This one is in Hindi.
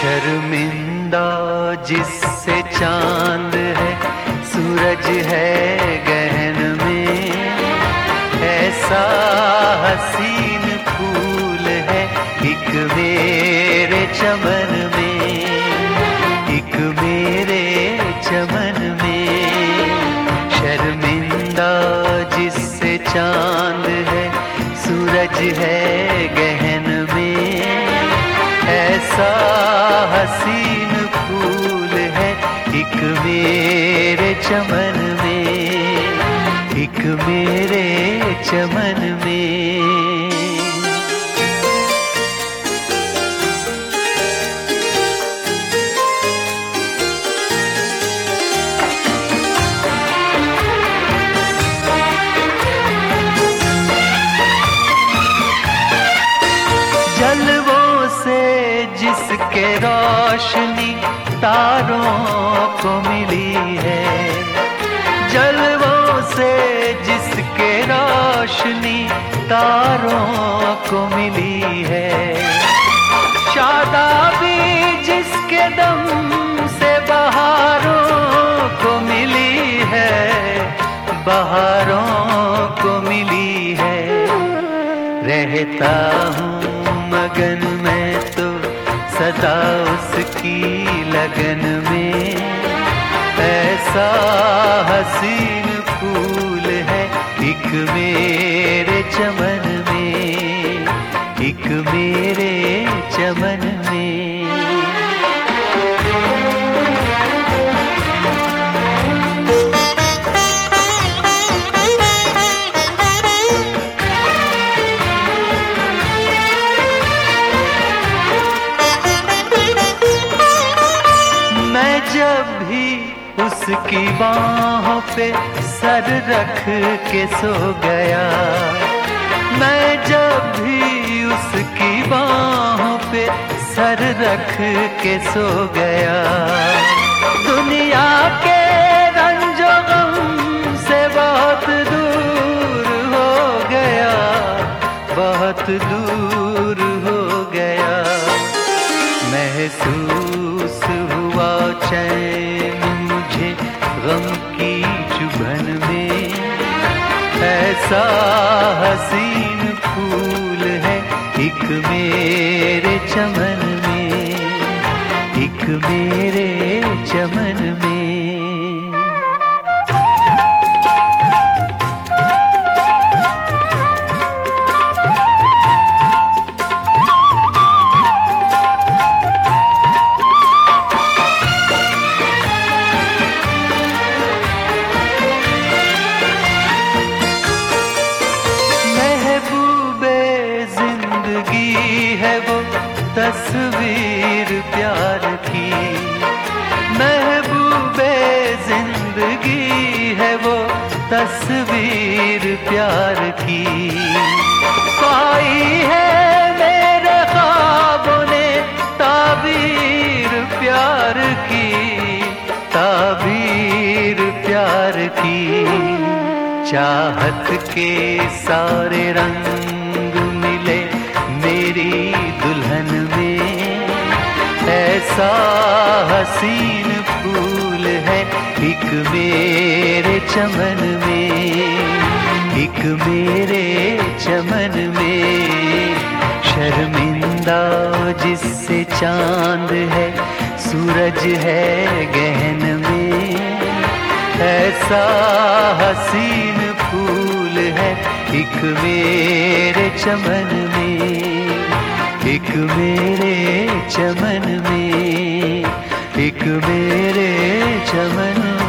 शर्मिंदा जिससे चांद है, सूरज है गहन में, ऐसा हसीन फूल है एक मेरे चमन में, एक मेरे चमन में। शर्मिंदा जिससे चांद है, सूरज है गहन में, ऐसा हसीन फूल है एक मेरे चमन में, एक मेरे चमन में। जलवों से जिसके रोशनी तारों को मिली है, जलवों से जिसके रोशनी तारों को मिली है, शादाबी जिसके दम से बहारों को मिली है, बहारों को मिली है। रहता हूँ मगन मैं तो सदा उसकी लगन में, ऐसा हसीन फूल है एक मेरे चमन में, एक मेरे चमन में। जब भी उसकी बाहों पे सर रख के सो गया, मैं जब भी उसकी बाहों पे सर रख के सो गया, दुनिया के रंजो गम से बहुत दूर हो गया, बहुत दूर हो गया। महसूस हुआ चैन मुझे गम की चुभन में, ऐसा हसीन फूल है एक मेरे चमन में, एक मेरे चमन में। है वो तस्वीर प्यार की, महबूबे जिंदगी है वो तस्वीर प्यार की। पाई है मेरे ख्वाबों ने ताबीर प्यार की, ताबीर प्यार की। चाहत के सारे रंग मिले मेरी दुल्हन में, ऐसा हसीन फूल है एक मेरे चमन में, एक मेरे चमन में। शर्मिंदा जिससे चांद है, सूरज है गहन में, ऐसा हसीन फूल है एक मेरे चमन में, एक मेरे चमन में, एक मेरे चमन में।